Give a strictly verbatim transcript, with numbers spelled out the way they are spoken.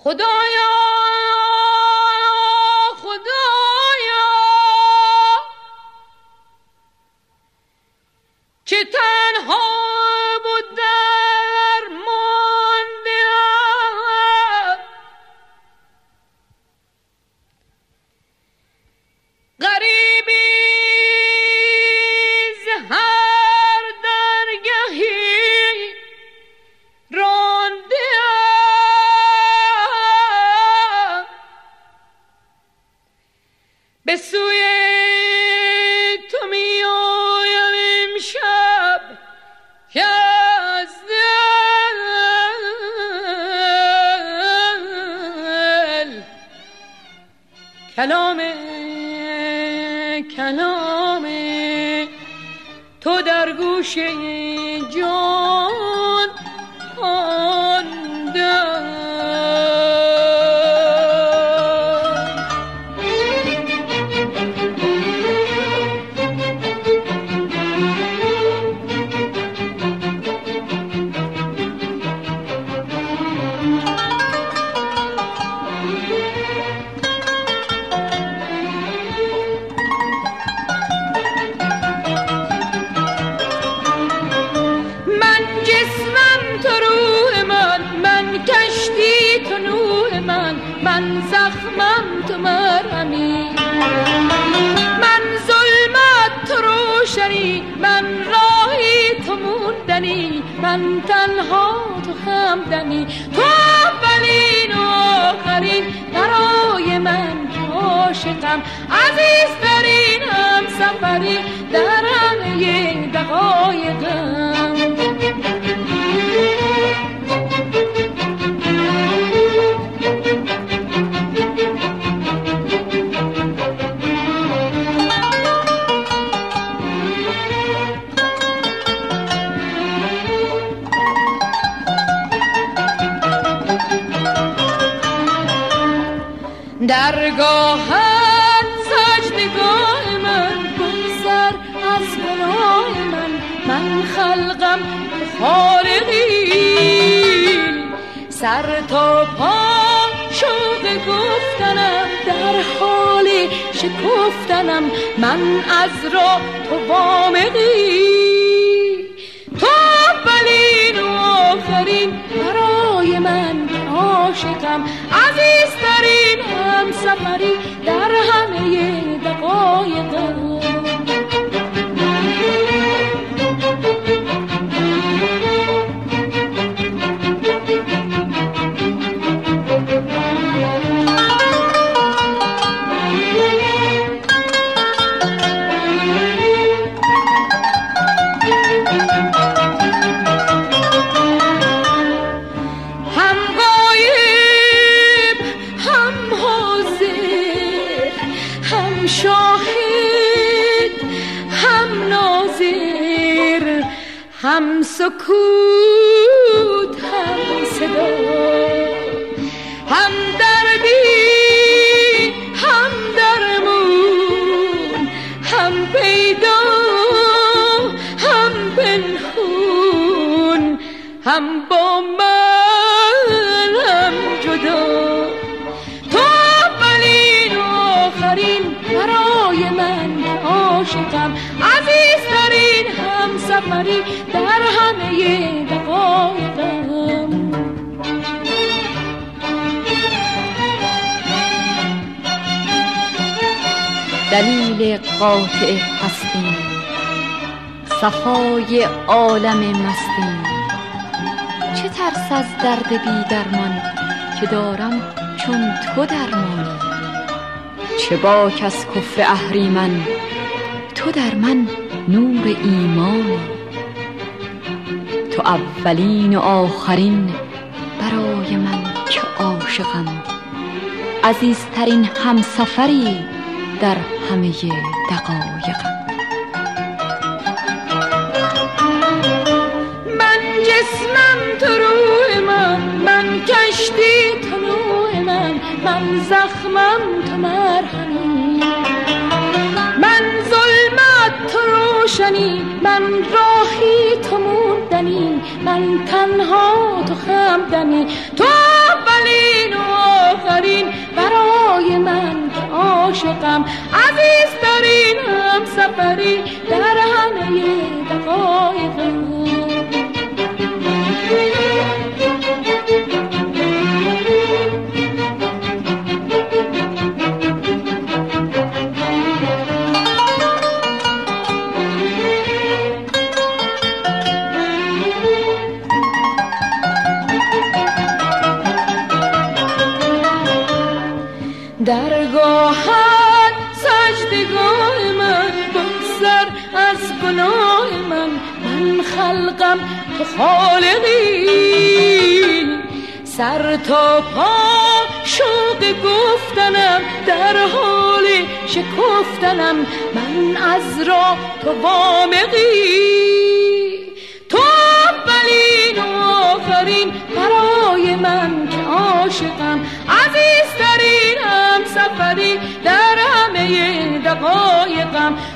خدایا خدایا که تنها بود در مانده غریبی زهر درگهی رانده به سوی تو می آیم امشب که از دل کلام کلام تو در گوش جان مانده. من زخمم تو مرهمی، من ظلمت تو روشنی، من راهی تو موندنی، من تنها تو همدمی، تو اولین و آخرین برای من عاشقم، عزیزترین همسفری در همه دقایقم. درگاهت سجدگاه من، بگذر از گناه من، من خلقم خالقی، سر تا پا شوق گفتنم، در حال شکفتنم، من از راه تو وامقی، تو اولین و آخرین برای من عاشقم، عزیزترین همسفری در همه دقایقم. هم سکوت هم صدا، هم دردی هم درمون، هم پیدا هم پنهون، هم با من هم جدا، تو اولین و آخرین برای من عاشقم، عزیزترین همسفری در همه دقایقم. دلیل قاطع هستیم، صفای عالم مستیم، چه ترس از درد بی درمان که دارم چون تو درمانی، چه باک از کفر اهریمن تو در من نور ایمانی، تو اولین و آخرین برای من که عاشقم، عزیزترین همسفری در همه دقایقم. من جسمم تو روح من، من کشتی تو نوح من، من زخمم تو مرهمی، من ظلمت تو روشنی، من راهی تو موندنی، من تنها تو همدمی، تو اولین و سفری در همه دقایقم. درگاهت سجدگاه من، بگذر از گناه من. من خلقم تو خالقی، سر تا پا شوق گفتنم، در حال شکفتنم. من از راه تو وامقی، تو اولین و آخرین برای من که عاشقم. عزیزترینم سفری در همه دقایقم.